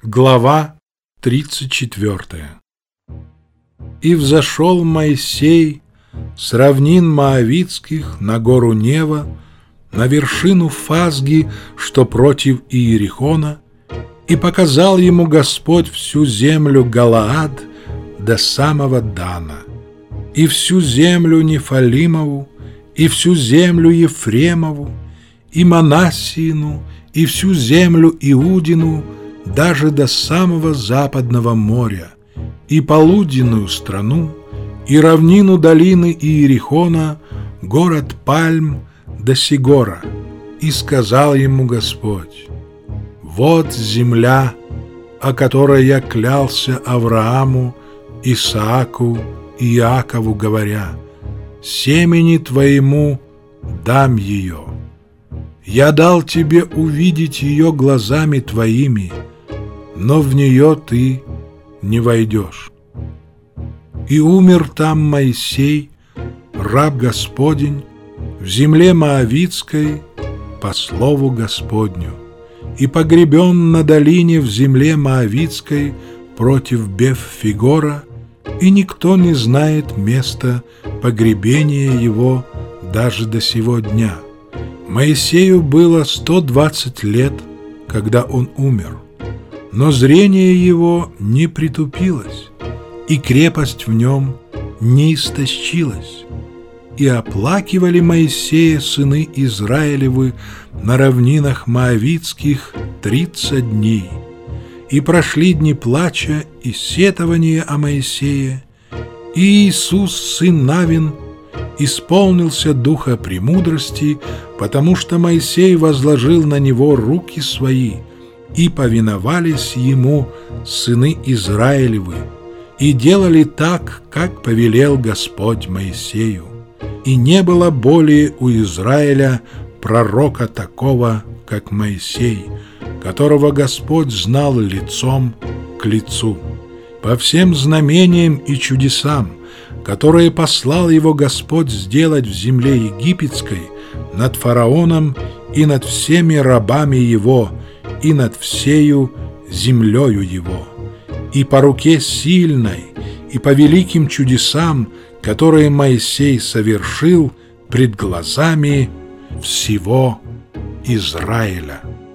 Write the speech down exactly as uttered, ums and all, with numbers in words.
Глава тридцать четвёртая. «И взошел Моисей с равнин Моавитских на гору Нева, на вершину Фазги, что против Иерихона, и показал ему Господь всю землю Галаад до самого Дана, и всю землю Нефалимову, и всю землю Ефремову, и Манассиину, и всю землю Иудину, даже до самого западного моря, и полуденную страну, и равнину долины Иерихона, город Пальм до Сигора. И сказал ему Господь: вот земля, о которой я клялся Аврааму, Исааку и Иакову, говоря: семени твоему дам ее. Я дал тебе увидеть ее глазами твоими, но в нее ты не войдешь. И умер там Моисей, раб Господень, в земле Моавитской по слову Господню, и погребен на долине в земле Моавитской против Беф-Фигора, и никто не знает места погребения его даже до сего дня. Моисею было сто двадцать лет, когда он умер, но зрение его не притупилось, и крепость в нем не истощилась. И оплакивали Моисея сыны Израилевы на равнинах Моавитских тридцать дней, и прошли дни плача и сетования о Моисее, и Иисус, сын Навин, исполнился духа премудрости, потому что Моисей возложил на него руки свои, и повиновались ему сыны Израилевы, и делали так, как повелел Господь Моисею. И не было более у Израиля пророка такого, как Моисей, которого Господь знал лицом к лицу. По всем знамениям и чудесам, которые послал его Господь сделать в земле египетской, над фараоном и над всеми рабами его, и над всею землею его, и по руке сильной, и по великим чудесам, которые Моисей совершил пред глазами всего Израиля».